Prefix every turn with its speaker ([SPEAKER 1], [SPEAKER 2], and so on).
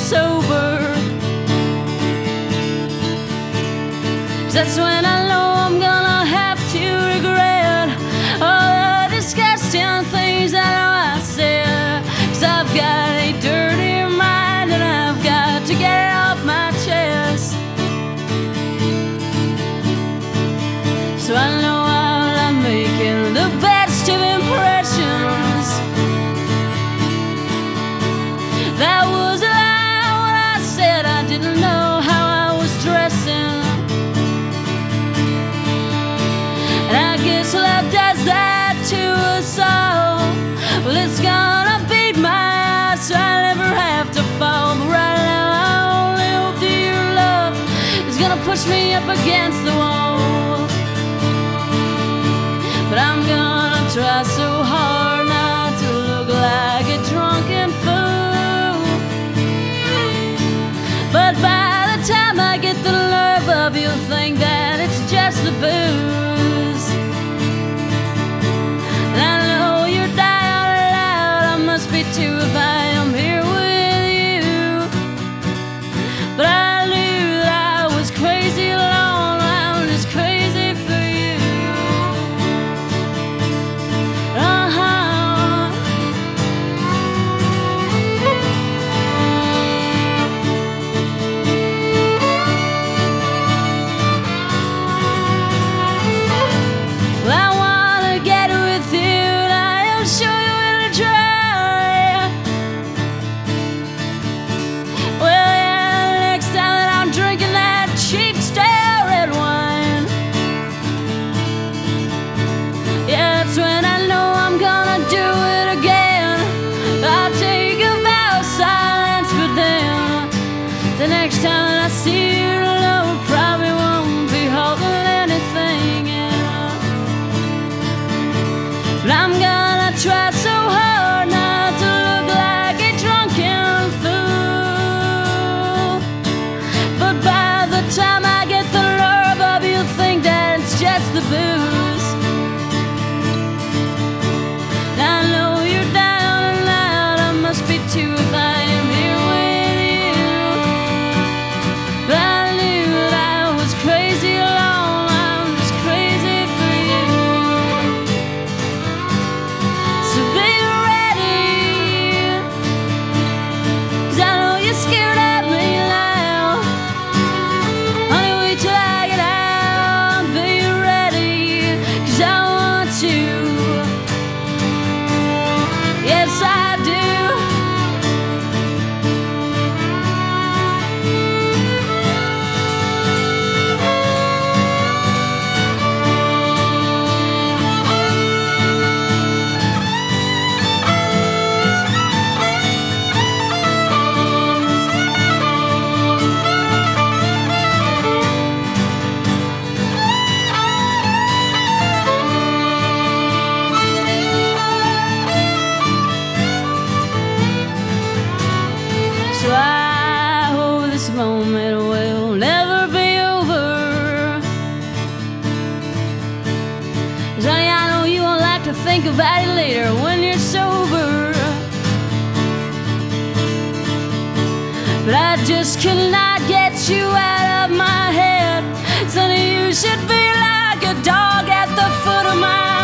[SPEAKER 1] sober. 'Cause that's when I know I'm gonna have to regret all the disgusting things that I said. 'Cause I've got a dirty mind and I've got to get it off my chest. So I know while I'm making the best of impressions, that was a lie when I said I didn't know how I was dressing. And I guess love does that to us all. Well, it's gonna beat my ass so I never have to fall. But right now I only hope that your love is gonna push me up against the wall. But I'm gonna try so hard not to look like a drunken fool. But by the time I get the nerve up, you'll think that it's just the booze. And I know you're dying loud, I must be too if I am here with you. But I knew that I was crazy alone, I'm just crazy for you. Well, I wanna get with you and I'll show you where to try. Well, yeah, next time that I'm drinking that cheap stale red wine, yeah, that's when I know I'm gonna do it again. I'll take a vow of silence, but then the next time that I see you, love probably won't be holding anything in. But I'm gonna try so hard not to look like a drunken fool. But by the time I get the nerve up, you'll think that it's just the booze. I know you're down and out, I must be too if I am here with you. But I knew that I was crazy alone, I'm just crazy for you. So be ready, 'cause I know you're scared of me now. Honey, wait till I get out. Be ready, 'cause I want to. Yes, I do. So I hope this moment will never be over. 'Cause honey, I know you won't like to think about it later when you're sober. But I just cannot get you out of my head. Sonny, you should be like a dog at the foot of my